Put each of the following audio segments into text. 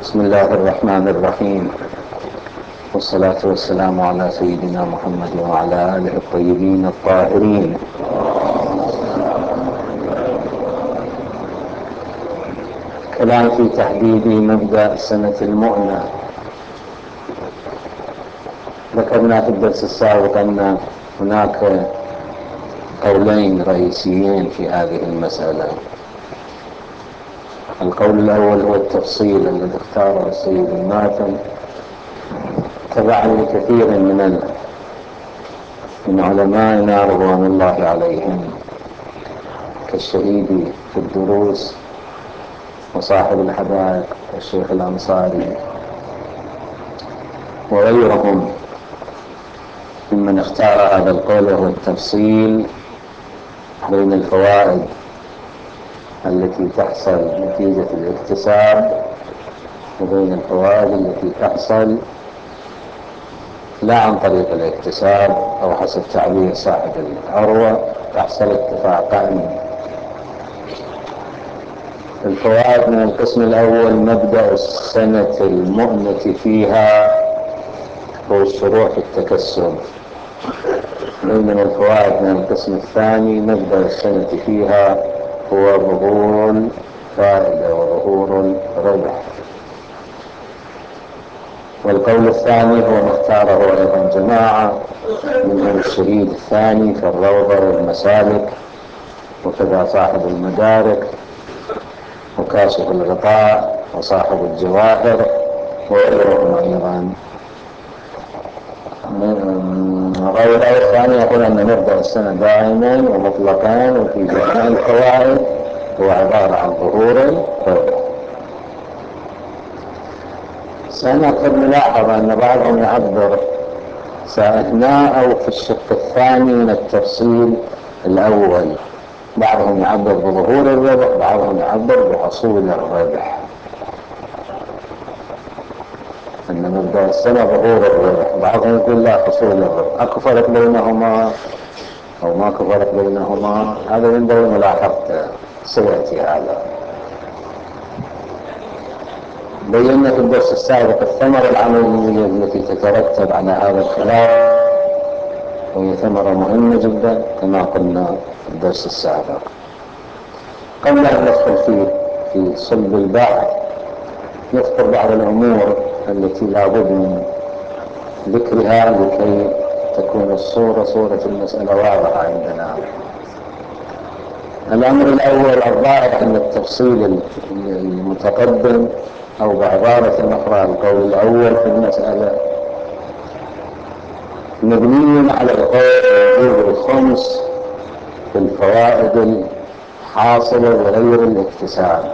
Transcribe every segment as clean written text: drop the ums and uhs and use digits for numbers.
بسم الله الرحمن الرحيم، والصلاة والسلام على سيدنا محمد وعلى آله الطيبين الطاهرين. كلام في تحديد مبدأ سنة المؤنة. ذكرنا في الدرس السابق أن هناك قولين رئيسيين في هذه المسألة. القول الأول هو التفصيل الذي اختاره السيد الماثل تبعا لكثير من علمائنا رضوان الله عليهم، كالشهيد في الدروس وصاحب الحدائق الشيخ الأنصاري وغيرهم ممن اختار هذا القول، وهو التفصيل بين الفوائد التي تحصل نتيجة الاكتساب وبين الفوائد التي تحصل لا عن طريق الاكتساب، أو حسب تعبير صاحب العروة تحصل اتفاقا. الفوائد من القسم الأول: مبدأ السنة المؤنة فيها هو الشروع في التكسب. بينما الفوائد من القسم الثاني: مبدأ السنة فيها هو ظهور الفائدة وظهور الربح. والقول الثاني هو ما اختاره أيضا جماعة منهم الشهيد الثاني في الروضة والمسالك، وكذا صاحب المدارك وكاشف الغطاء وصاحب الجواهر وغيرهم أيضا. غير الثاني يقول أن مبدأ السنة دائما ومطلقا وفي جميع الفوائد هو عبارة عن ظهور الربح. سنأخذ ملاحظة أن بعضهم يعبر سأثناء أو في الشق الثاني من التفصيل الأول، بعضهم يعبر بظهور الربح، بعضهم يعبر بحصول الربح. أن مبدأ السنة ظهور الربح، بعضهم يقول لا، حصول الربح. أكو فرق بينهما أو ماكو فرق بينهما؟ هذا ينبغي ملاحظته، سيأتي هذا. بينا في الدرس السابق الثمرة العملية التي تترتب على هذا الخلاف، وهي ثمرة مهمة جدا كما قلنا في الدرس السابق. قبل أن ندخل في صلب البحث نذكر بعض الأمور التي لا بد من ذكرها لكي تكون صورة المسألة واضحة عندنا. الأمر الأول: الظاهر أن التفصيل المتقدم، أو بعبارة أخرى القول الأول في المسألة، مبني على القول بوجوب الخمس في الفوائد الحاصلة بغير الاكتساب.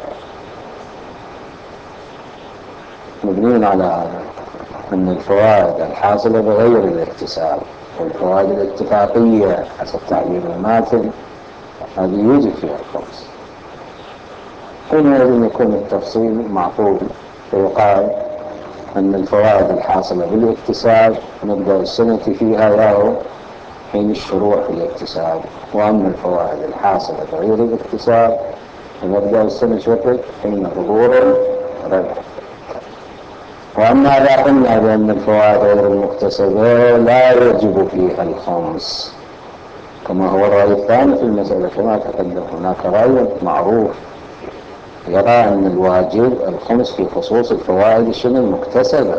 مبني على هذا، أن الفوائد الحاصلة بغير الاكتساب والفوائد الاتفاقية حسب تعبير الماثل هذه يوجد فيها الخمس. هنا يجب يكون التفصيل معقول، فيقال أن الفوائد الحاصلة بالاكتساب مبدأ السنة فيها ياهو حين الشروع في الاكتساب، وأما الفوائد الحاصلة بغير الاكتساب فمبدأ السنة شكل حين ظهور الربح. وأما إذا قلنا بأن الفوائد غير المكتسبة لا يجب فيها الخمس كما هو الرأي الثاني في المسألة كما تقدم، هناك رأي معروف يرى أن الواجب الخمس في خصوص الفوائد المكتسبة،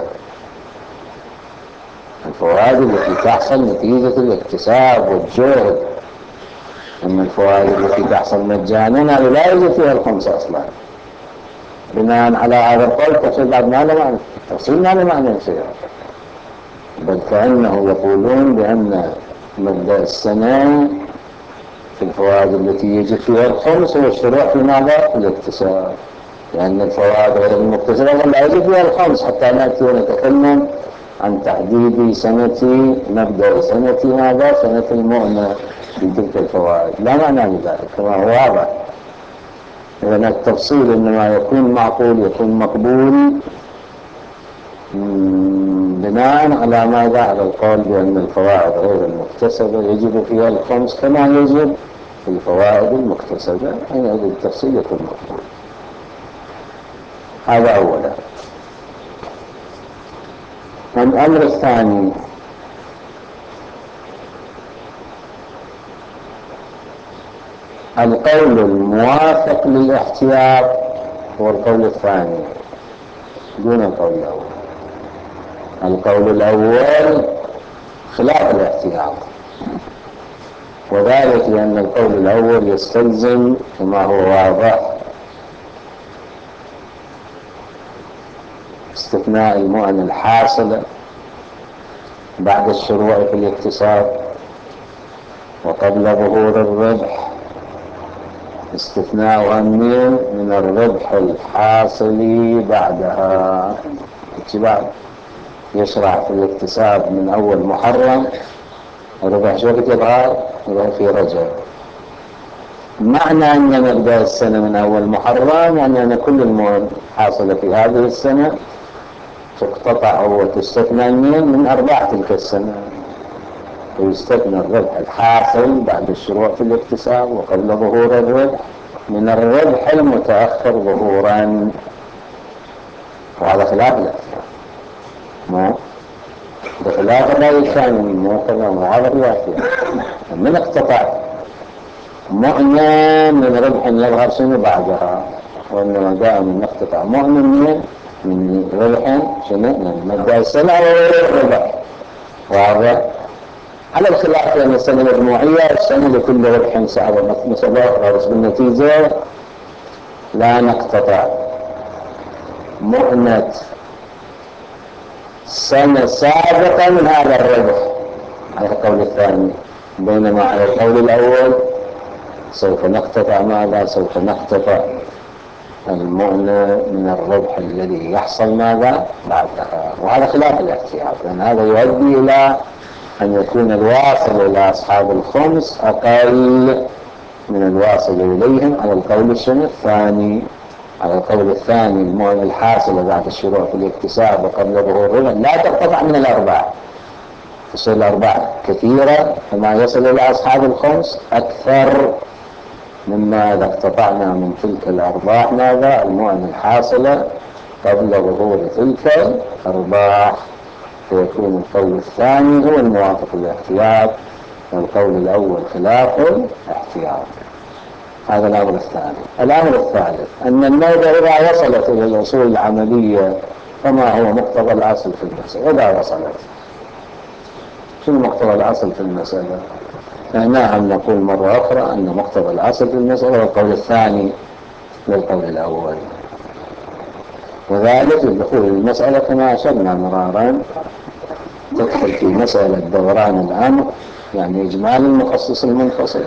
الفوائد التي تحصل نتيجة الاكتساب والجهد. أما الفوائد التي تحصل مجانا لا يوجد فيها الخمس أصلا. بناء على هذا القول تفصيل بعد ما له معنى، تفصيل ما له معنى يصير، بل كأنه يقولون بأن مبدأ السنة في الفوائد التي يجب فيها الخمس هو الشروع في ماذا؟ في الاكتساب، لأن الفوائد غير المكتسبة لا يجب فيها الخمس حتى نأتي ونتكلم عن تحديد سنة مبدأ سنة ماذا؟ سنة المؤنة في تلك الفوائد. لا معنى لذلك كما هو واضح. إذن التفصيل إنما يكون معقول، يكون مقبول بناء على ماذا؟ على القول بأن الفوائد غير المكتسبة يجب فيها الخمس كما يجب في الفوائد المكتسبة، حينئذ التفصيل يكون مقبول. هذا أولا. الأمر الثاني القول الموافق للاحتياط هو القول الثاني دون القول الأول. القول الأول خلاف الاحتياط، وذلك لأن القول الأول يستلزم كما هو واضح استثناء المؤن الحاصلة بعد الشروع في الاكتساب وقبل ظهور الربح، استثناء من الربح الحاصل بعدها. اتباع يشرع في الاكتساب من أول محرم، الربح شو يظهر في رجب. معنى أن نبدأ السنة من أول محرم يعني أن كل المؤن حاصلة في هذه السنة تقتطع وتستثنى من أرباح تلك السنة، ويستثنى الربح الحاصل بعد الشروع في الاكتساب وقبل ظهور الربح من الربح المتأخر ظهورا، وهذا خلاف الاحتياط. بخلاف الرأي الثاني مو كذا، وهذا الواقع. من اقتطع مؤمن من ربح يظهر شنو بعدها، وانما جاء من اقتطاع مؤمن من ربح شنو من مبدأ السنة والربح. واضح على الخلاف بين السنة المجموعية السنة لكل ربح سعر مسابقة، بس بالنتيجة لا نقتطع مؤنة سنة سابقة من هذا الربح على القول الثاني، بينما على القول الأول سوف نقتطع ماذا؟ سوف نقتطع المؤنة من الربح الذي يحصل ماذا بعدها، وهذا خلاف الاحتياط، لأن هذا يؤدي إلى أن يكون الواصل إلى أصحاب الخمس أقل من الواصل إليهم على القول الثاني. على القول الثاني المؤن الحاصلة بعد الشروع في الاكتساب وقبل ظهور الربح لا تقتطع من الأرباح، تصير الأرباح كثيرة فما يصل إلى أصحاب الخمس أكثر مما إذا اقتطعنا من تلك الأرباح ماذا المؤن الحاصلة قبل ظهور تلك الأرباح، فيكون القول الثاني هو الموافق للاحتياط والقول الأول خلاف الاحتياط. هذا الأمر الثاني. الأمر الثالث أن النوبة إذا وصلت إلى الأصول العملية فما هو مقتضى الأصل في المسألة؟ إذا وصلت شنو مقتضى الأصل في المسألة؟ هنا هم نقول مرة أخرى أن مقتضى الأصل في المسألة والقول الثاني للقول الأول، وذلك لدخول المسألة كما أشرنا مرارا تدخل في مسألة دوران الأمر، يعني إجمال المخصص المنفصل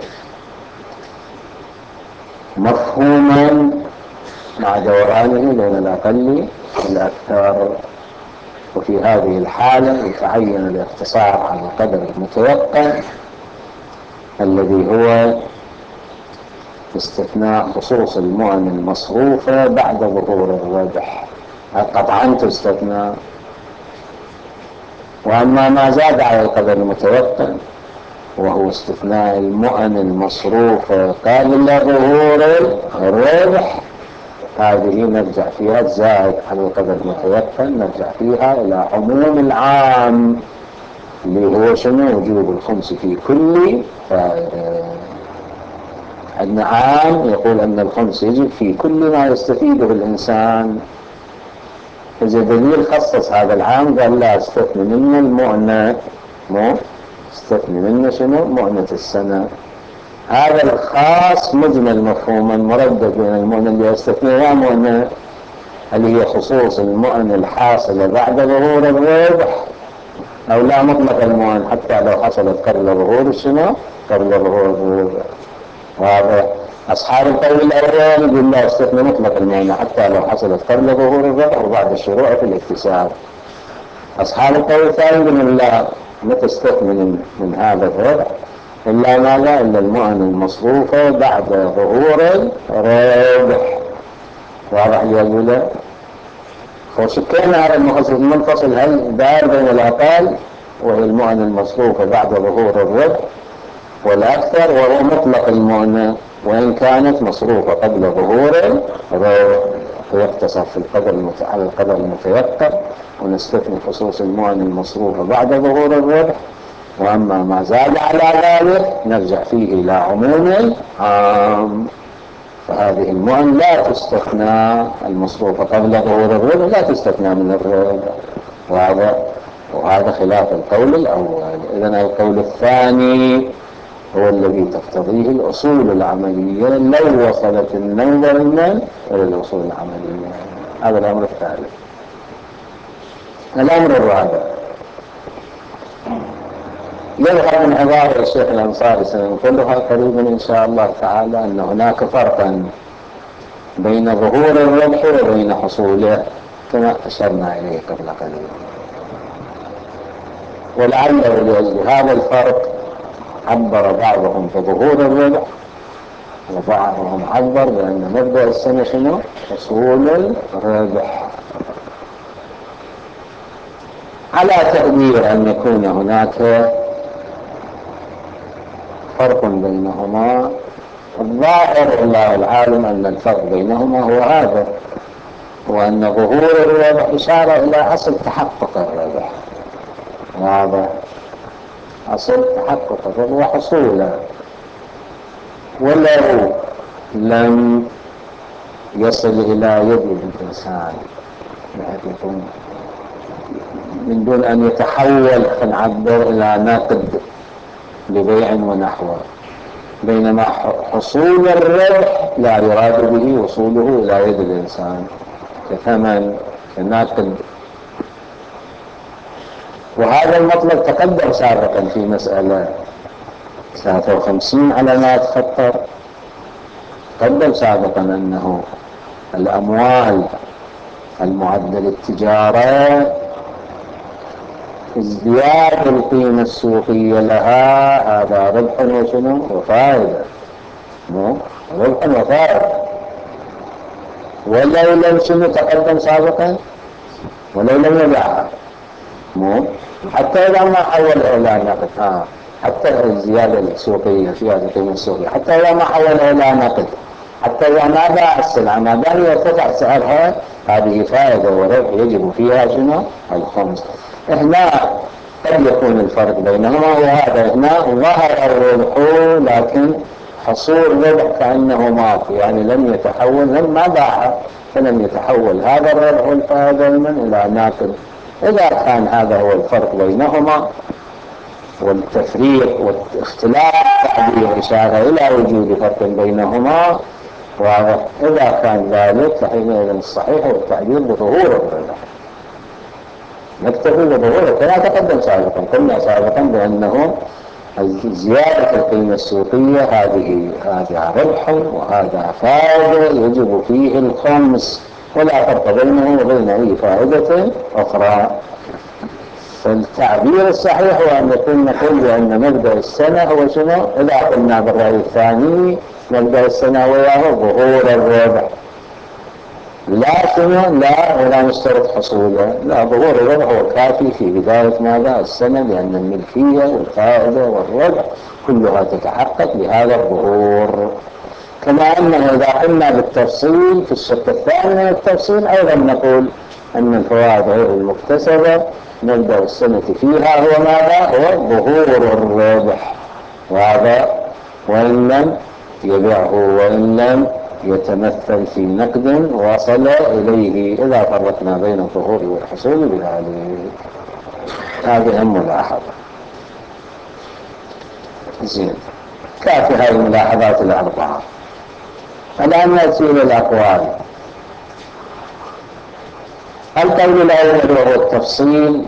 مفهوما مع دورانه بين الأقل والأكثر، وفي هذه الحالة يتعين الاقتصار على القدر المتيقن الذي هو استثناء خصوص المؤن المصروفة بعد ظهور الربح قطعا تستثنى. وأما ما زاد على القدر المتيقن وهو استثناء المؤن المصروفة قبل ظهور الربح هذه نرجع فيها الزائد على القدر المتيقن نرجع فيها إلى عموم العام اللي هو شنو وجوب الخمس في كل فائدة. عندنا عام يقول أن الخمس يجب في كل ما يستفيده الإنسان، إذا دليل خصص هذا العام قال لا استثني منه المؤنة، مو استثني منه شنو مؤنة السنة. هذا الخاص مجمل مفهوما مردد بين المؤنة اللي يستثنيها مؤنة اللي هي خصوص المؤن الحاصلة بعد ظهور الربح أو لا مطلق المؤن حتى لو حصلت قبل ظهور السنة قبل ظهور الربح. وهذا أصحاب القول الأول يقول لا استثنى مطلق المؤن حتى لو حصلت قبل ظهور الربح وبعد الشروع في الاكتساب. أصحاب القول الثاني يقول لا ما تستثني من هذا الربح إلا ماذا إلا المؤن المصروفة بعد ظهور الربح. واضح يقول وشكينا على المخصص المنفصل هل دار بين الأقل وهي المؤن المصروفة بعد ظهور الربح والأكثر وهو مطلق المؤن وإن كانت مصروفة قبل ظهور الربح. ويقتصر في على القدر المتيقن، ونستثني خصوص المؤن المصروفة بعد ظهور الربح. وأما ما زاد على ذلك نرجع فيه إلى عموم عام. فهذه المؤن لا تستثنى، المصروفة قبل ظهور الربح لا تستثنى من الربح، وهذا خلاف القول الأول. إذن القول الثاني هو الذي تقتضيه الأصول العملية لو وصلت النظر من إلى الأصول العملية. هذا الأمر الثالث. الأمر الرابع، يظهر من عبارة الشيخ الأنصاري سننقلها قريبا إن شاء الله تعالى أن هناك فرقا بين ظهور الربح وبين حصوله كما أشرنا إليه قبل قليل، ولعله لأجل هذا الفرق عبر بعضهم بظهور الربح وبعضهم عبر بأن مبدأ السنة شنو؟ حصول الربح، على تقدير أن يكون هناك فرق بينهما. الظاهر الله العالم أن الفرق بينهما هو هذا، وأن ظهور الربح إشارة إلى أصل تحقق الربح. هذا أصل تحقق الربح وحصوله، ولو لم يصل إلى يد الإنسان من دون أن يتحول فنعبر إلى نقد ببيع ونحوه، بينما حصول الربح لا يراد به وصوله إلى يد الإنسان كثمن كنقد. وهذا المطلب تقدم سابقا في مسألة 53 علامات خطر. تقدم سابقا أنه الأموال المعدة للتجارة ازدياد القيمة السوقية لها هذا ربح وشنو وفائدة، ربح وفائدة. ولو لم شنو تقدم سابقا، ولو لم يبيعها حتى إذا ما حول إلى نقد، حتى الزيادة السوقية زيادة القيمة السوقية، حتى إذا ما حول إلى نقد، حتى إذا ما باع السلعة ما دام يرتفع سعرها، هذه فائدة وربح يجب فيها شنو الخمس. هنا قد يكون الفرق بينهما، وهذا هنا ظهر الربح لكن حصول ربح كأنه ماضي، يعني لم يتحول، ما باع فلم يتحول هذا الربح والفائدة إلى ناقد. إذا كان هذا هو الفرق بينهما والتفريق واختلاف تعبير إشارة إلى وجود فرق بينهما، وإذا كان ذلك فحينئذ الصحيح هو التعبير بظهور الربح، نكتفي بظهوره كما تقدم سابقا. قلنا سابقا بأنه زيادة القيمة السوقية هذا ربح وهذا فائدة يجب فيه الخمس، ولا فرق بينه وبين أي فائدة أخرى. فالتعبير الصحيح هو أن نقول بأن مبدأ السنة هو شنو؟ إذا قلنا بالرأي الثاني مبدأ السنة وياه ظهور الربح، لا شنو ولا نشترط حصوله، لا، ظهور الربح هو كافي في بداية ماذا السنة، لأن الملكية والفائدة والربح كلها تتحقق بهذا الظهور. كما أنه إذا قلنا بالتفصيل في الشق الثاني من التفصيل أيضا نقول أن الفوائد غير المكتسبة مبدأ السنة فيها هو ماذا؟ هو ظهور الربح، وهذا وإن لم يبيعه وإن لم يتمثل في نقد وصل إليه، إذا فرقنا بين الظهور والحصول بذلك. هذه الملاحظة. زين، كافي هذه الملاحظات الأربعة. الآن نأتي إلى الأقوال. القول الأول وهو التفصيل،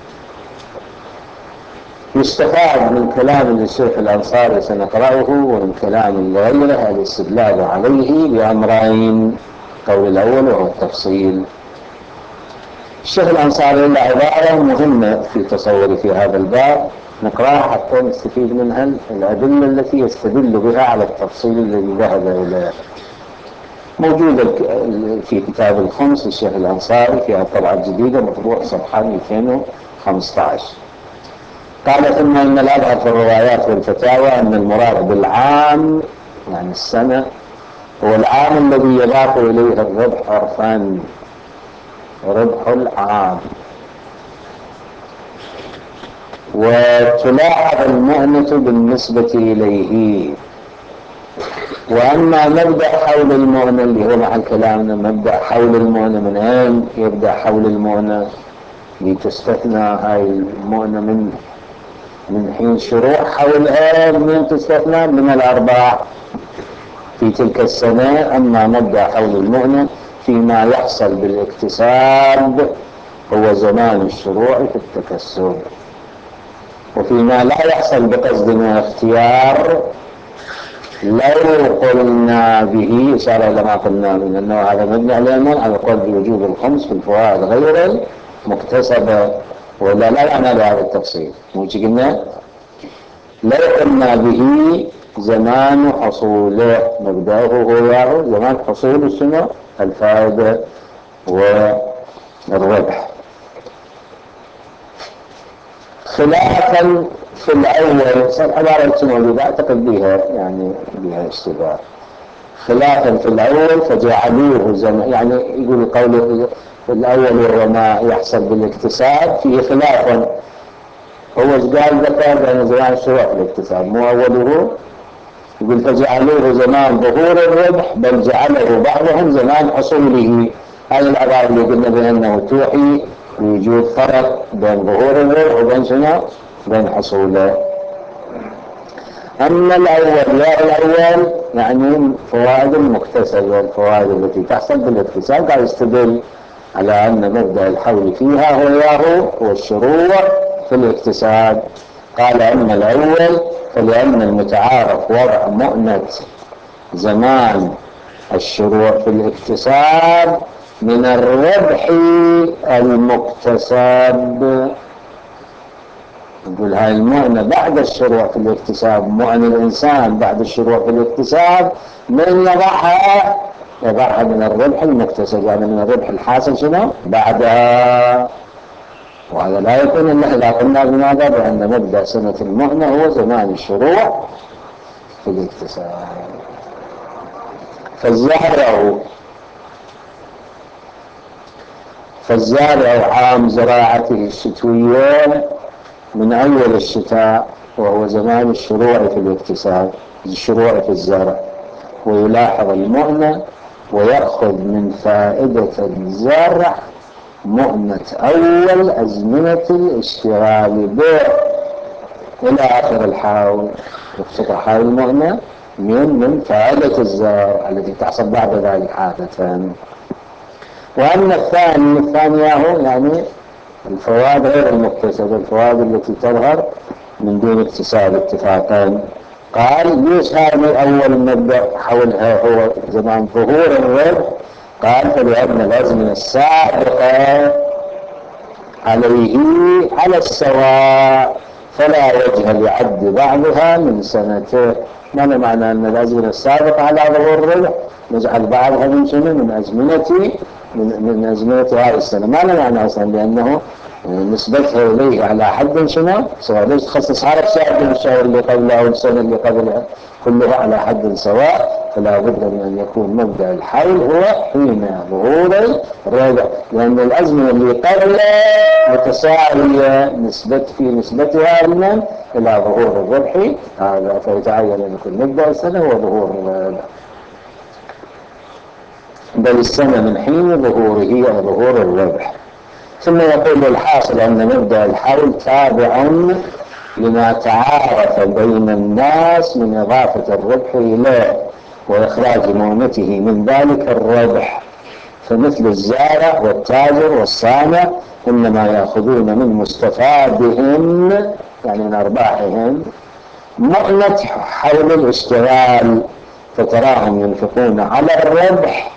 يستفاد من كلام الشيخ الأنصاري سنقرأه ومن كلام غيره الاستدلال عليه بأمرين. القول الأول وهو التفصيل. الشيخ الأنصاري له عبارة مهمة في تصوري في هذا الباب، نقرأها حتى نستفيد منها الأدلة التي يستدل بها على التفصيل الذي ذهب إليه. موجودة في كتاب الخمس للشيخ الأنصاري في الطبعة الجديدة مطبوع صفحة 215. قال ثم إن الأظهر في الروايات والفتاوى أن المراد بالعام يعني السنة هو العام الذي يضاف إليه الربح عرفان، ربح العام. وتلاحظ المؤنة بالنسبة إليه. وأما مبدأ حول المؤنة اللي هو محل كلامنا، مبدأ حول المؤنة من أين يبدأ حول المؤنة لتستثنى هاي المؤنة من حين شروع حولها، من تستثنى من الأرباع في تلك السنة. أما مبدأ حول المؤنة فيما يحصل بالاكتساب هو زمان الشروع في التكسب، وفيما لا يحصل بقصد واختيار لو قلنا به إشارة إلى ما قلنا من أنه هذا مبني على على قول بوجوب الخمس في الفوائد غير المكتسبة، ولا لا معنى لهذا التفصيل. مش قلنا لو قلنا به زمان حصوله، مبدأه هو زمان حصول السنة الفائدة والربح. خلافا في الأول عبارة موجودة أعتقد بها يعني بها اشتباه. خلافا في الأول فجعلوه زمان، يعني يقول قوله في الأول وما يحصل بالاكتساب فيه خلافا. هو قال ذكر بأن زمان الشروع في الاكتساب مو أوله. يقول فجعلوه زمان ظهور الربح، بل جعله بعضهم زمان حصوله. هذه العبارة اللي قلنا بأنه توحي بوجود فرق بين ظهور الربح وبين شنو؟ بين حصوله. أما الأول يعني فوائد المكتسبة، الفوائد التي تحصل بالاكتساب، قال يستدل على أن مبدأ الحول فيها هو الشروع في الاكتساب. قال أما الأول فلأن المتعارف وضع مؤنة زمان الشروع في الاكتساب من الربح المكتسب. يقول هاي المؤنة بعد الشروع في الاكتساب، مؤنة الإنسان بعد الشروع في الاكتساب من يضعها من الربح المكتسب، يعني من الربح الحاصل شنو بعدها. وهذا لا يكون إلا إذا قلنا بماذا؟ بأن مبدأ سنة المؤنة هو زمان الشروع في الاكتساب. فالزارع عام زراعته الشتوية من أول الشتاء، وهو زمان الشروع في الاكتساب، الشروع في الزرع، ويلاحظ المؤنة ويأخذ من فائدة الزرع مؤنة أول أزمنة الاشتغال بيع إلى آخر الحول. يقصد حول المؤنة من فائدة الزرع التي تحصل بعد ذلك عادة. وأما الثانية هو يعني الفوائد غير المكتسبة، الفوائد التي تظهر من دون اكتساب اتفاقا. قال ليش هذه أول مبدأ حولها هو زمان ظهور الربح؟ قال فلأن الأزمنة السابقة عليه على السواء، فلا وجه لعد بعضها من سنته. ماذا معنى أن الأزمنة السابقة على ظهور الربح نجعل بعضها من سنة من أزمنة هذه السنة؟ ماذا معنى أصلا؟ لأنه نسبتها إليه على حد شنو سواء. ليش تخصص هذا الشهر من الشهر اللي قبله والسنة اللي قبلها كلها على حد سواء؟ فلا بد من أن يكون مبدأ الحول هو حين ظهور الربح، لأن الأزمنة اللي قبلها متساوية في نسبتها إلى ظهور الربح هذا، فيتعين أن يكون مبدأ السنة هو ظهور الربح، بل السنة من حين ظهوره وظهور الربح. ثم يقول الحاصل أن مبدأ الحول تابع لما تعارف بين الناس من إضافة الربح إليه وإخراج مؤنته من ذلك الربح. فمثل الزارع والتاجر والصانع إنما يأخذون من مستفادهم يعني من أرباحهم مؤنة حول الاشتغال، فتراهم ينفقون على الربح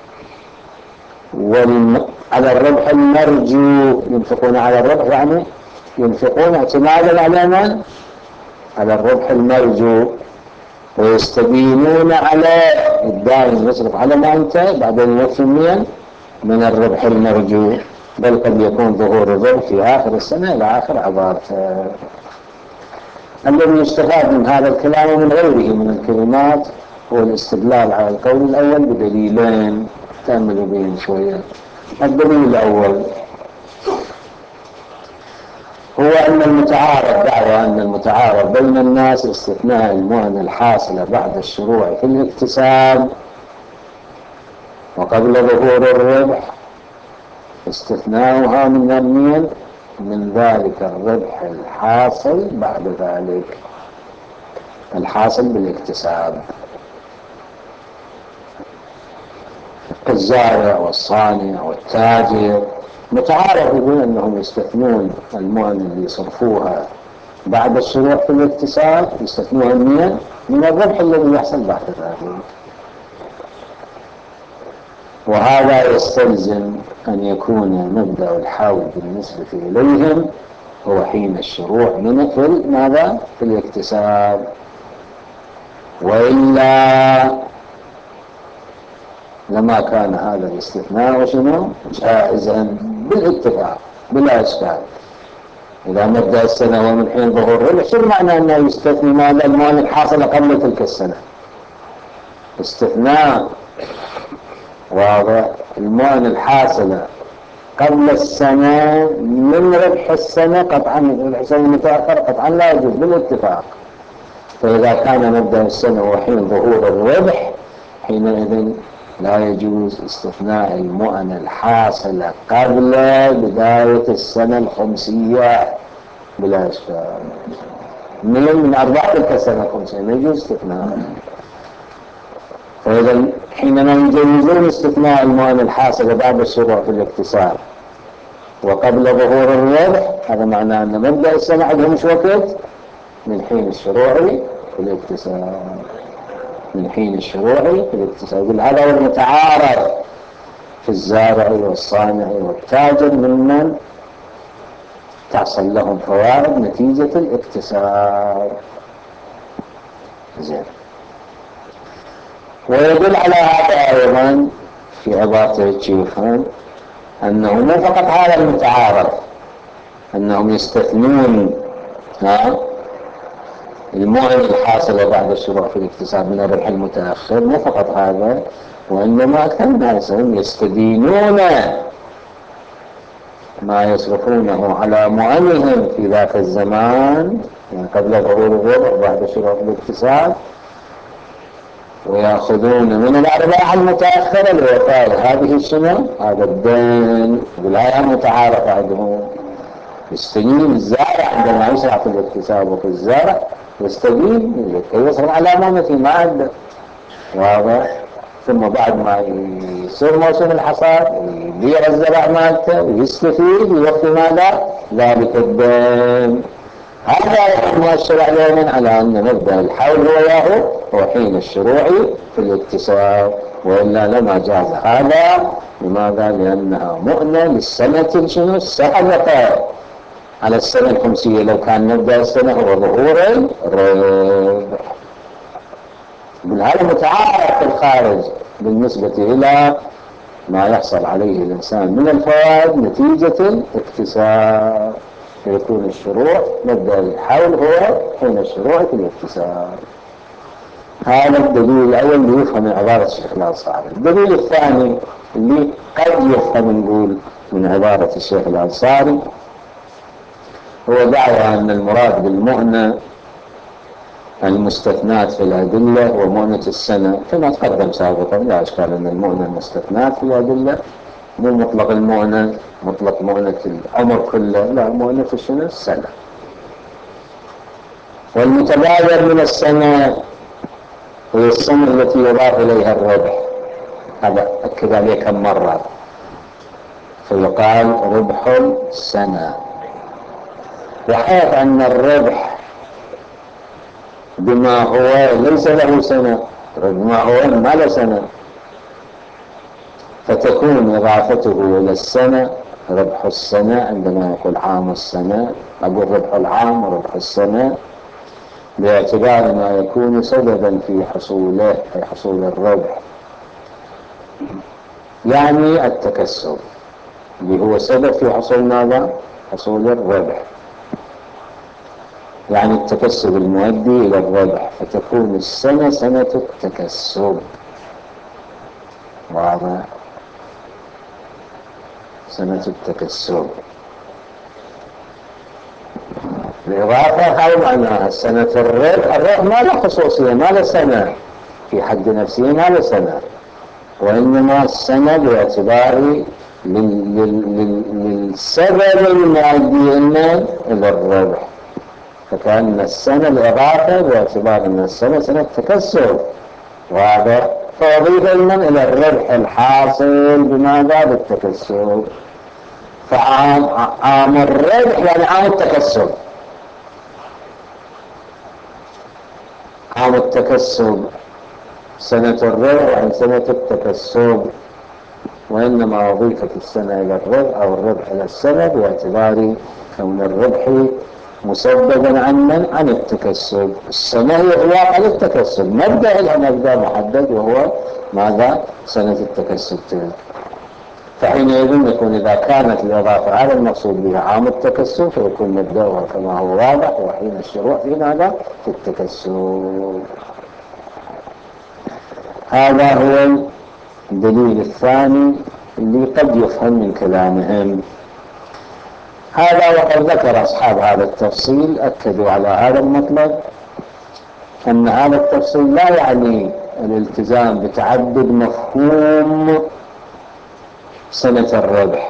على الربح المرجو. ينفقون على الربح يعني ينفقون اعتمادا على من؟ على الربح المرجو، ويستدينون على الدائم يصرف على ما انتهى بعدين يوفي من الربح المرجو، بل قد يكون ظهور الربح في آخر السنة إلى آخر عبارته. الذي يستفاد من هذا الكلام ومن غيره من الكلمات هو الاستدلال على القول الأول بدليلين تأملوا بهم شوية. الدليل الأول هو أن المتعارف دعوى أن المتعارف بين الناس استثناء المهنة الحاصلة بعد الشروع في الاكتساب وقبل ظهور الربح استثناؤها من المين من ذلك الربح الحاصل بعد ذلك الحاصل بالاكتساب. الزارع والصانع والتاجر متعارف يقول أنهم يستثنون المهن اللي يصرفوها بعد الشروع في الاكتساب يستثنوها من الربح الذي يحصل بعد ذلك. وهذا يستلزم أن يكون مبدأ الحول بالنسبة إليهم هو حين الشروع من ماذا؟ في الاكتساب، وإلا لما كان هذا الاستثناء شنو؟ جائزا بالاتفاق بلا إشكال. إذا مبدأ السنة هو من حين ظهور الربح، شو معنى أنه يستثني ماذا؟ المال الحاصل قبل تلك السنة. استثناء واضح. المال الحاصلة قبل السنة من ربح السنة قطعا، ربح السنة متأخر قطعا لا يجوز بالاتفاق. فإذا كان مبدأ السنة هو حين ظهور الربح حينئذ لا يجوز استثناء المؤن الحاصلة قبل بداية السنة الخمسية بلا إشكال. من أرباح تلك السنة الخمسية لا يجوز استثناء. فإذا حينما يجوزون استثناء المؤن الحاصلة بعد الشروع في الاكتساب وقبل ظهور الربح، هذا معناه أن مبدأ السنة عندهم مش وقت من حين الشروع في الاكتساب. من حين الشروع في الاكتساب. هذا هو المتعارف في الزارع والصانع والتاجر ممن تحصل لهم فوائد نتيجة الاكتساب. زين. ويدل على هذا أيضا في عبارة الشيخان أنه مو فقط هذا المتعارف أنهم يستثنون المؤن الحاصلة بعد الشروع في الاكتساب من الربح المتأخر، مو فقط هذا، وإنما أكثر الناس يستدينون ما يصرفونه على مؤنهم في ذاك الزمان يعني قبل ظهور الربح وبعد الشروع في الاكتساب، ويأخذون من الأرباح المتأخرة لوفاء هذه السنة هذا الدين بالآية متعارف عندهم. يستدين الزارع عندما يسرع في الاكتساب وفي الزارع يستدين لكي يصرف على أمامته ما عنده واضح. ثم بعد ما يصير موسم الحصاد يبيع الزرع مالته ويستفيد ويوفي ماذا؟ ذلك الدين. هذا مؤشر علينا على أن مبدأ الحول هو حين الشروع في الاكتساب، وإلا لما جاز هذا. لماذا؟ لأنها مؤنة للسنة السابقة على السنة الخمسية. لو كان مبدأ السنة هو ظهور الربح. هذا متعارف في الخارج بالنسبة إلى ما يحصل عليه الإنسان من الفوائد نتيجة الاكتساب. فيكون الشروع مبدأ الحول هو حين الشروع في الاكتساب. هذا الدليل الأول اللي يفهم من عبارة الشيخ الأنصاري. الدليل الثاني اللي قد يفهم نقول من عبارة الشيخ الأنصاري هو دعوى أن المراد بالمؤنة المستثنات في الأدلة ومؤنة السنة كما تقدم سابقا. لا إشكال أن المؤنة المستثنات في الأدلة مو مطلق المؤنة مطلق مؤنة العمر كله، لا، مؤنة السنة. والمتبادر من السنة هي السنة التي يضاف إليها الربح. هذا أكد عليه كم مرة. فيقال ربح السنة. وحيث أن الربح بما هو ليس له سنة، بما هو ما له سنة، فتكون إضافته إلى السنة ربح السنة. عندما يقول عام السنة أقول ربح العام وربح السنة باعتبار ما يكون سببا في حصوله أي حصول الربح، يعني التكسب اللي هو سبب في حصول ماذا؟ حصول الربح. يعني التكسب المؤدي إلى الربح، فتكون السنة سنة التكسب. واضح؟ سنة التكسب. الإضافة هاي معناها سنة الربح. الربح ما له خصوصية، ما له سنة في حد نفسه، ما له سنة، وإنما السنة باعتبار للسبب المؤدي إلى الربح. فكأن السنة الإضافة باعتبار أن السنة سنة تكسب. واضح؟ فأضيف إلى الربح الحاصل بماذا؟ بالتكسب. فعام الربح يعني عام التكسب. عام التكسب سنة الربح يعني سنة التكسب، وإنما أضيفت السنة إلى الربح أو الربح إلى السنة باعتبار كون الربح مسببا عن التكسب. السنة هي إضافة للتكسب، مبدأ إلى مبدأ محدد وهو ماذا؟ سنة التكسب تلك. فحينئذ يكون إذا كانت الإضافة على المقصود بها عام التكسب فيكون مبدأها كما هو واضح، وحين الشروع في ماذا؟ في التكسب. هذا هو الدليل الثاني اللي قد يفهم من كلامهم. هذا وقد ذكر أصحاب هذا التفصيل أكدوا على هذا المطلب، أن هذا التفصيل لا يعني الالتزام بتعدد مفهوم سنة الربح،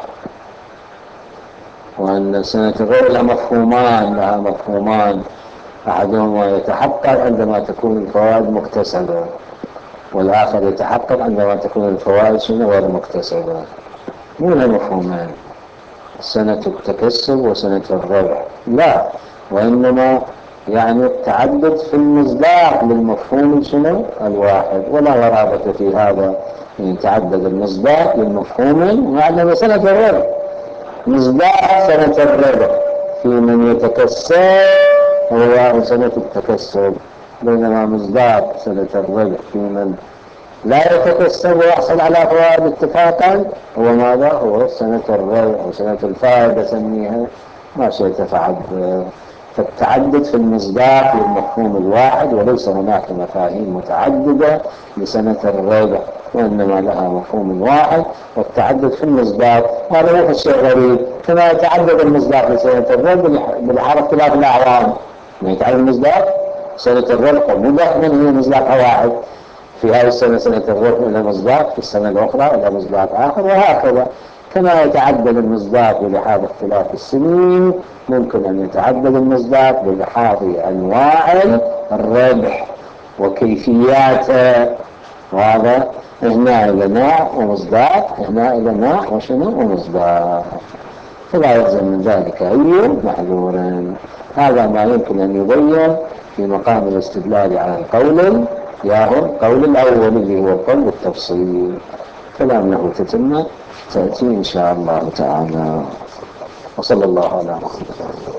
وأن سنة الربح لها مفهومان أحدهما يتحقق عندما تكون الفوائد مكتسبة، والآخر يتحقق عندما تكون الفوائد غير مكتسبة. مو لها مفهومان سنة التكسب وسنة الربح، لا، وإنما يعني التعدد في المصداق للمفهوم الواحد، ولا غرابة في هذا إن تعدد المصداق للمفهوم. يعني سنة الربح مصداق سنة الربح في من يتكسب هو سنة التكسب، بينما مصداق سنة الربح في من لا يتكسب ويحصل على فوائد اتفاقا هو ماذا؟ هو سنة الربح أو سنة الفائدة سميها ما شئت فعبر. فالتعدد في المصداق للمفهوم الواحد، وليس هناك مفاهيم متعددة لسنة الربح، وإنما لها مفهوم واحد. والتعدد في المصداق هذا هو الشيء غريب، كما يتعدد المصداق لسنة الربح بالحال اختلاف الأعوام. يتعدد المصداق سنة الربح ومضاف منه مصداق واحد، في هذه السنة سنة الربح إلى مصداق، في السنة الأخرى إلى مصداق آخر، وهكذا. كما يتعدد المصداق بلحاظ اختلاف السنين، ممكن أن يتعدد المصداق بلحاظ أنواع الربح وكيفياته. وهذا هنا إلى نوع ومصداق، هنا إلى نوع وشنو ومصداق، فلا يلزم من ذلك أي محذور. هذا ما يمكن أن يبين في مقام الاستدلال على القول ياهو القول الأول اللي هو القول بالتفصيل. كلام له تتمة تأتي إن شاء الله تعالى. وصلى الله على محمد.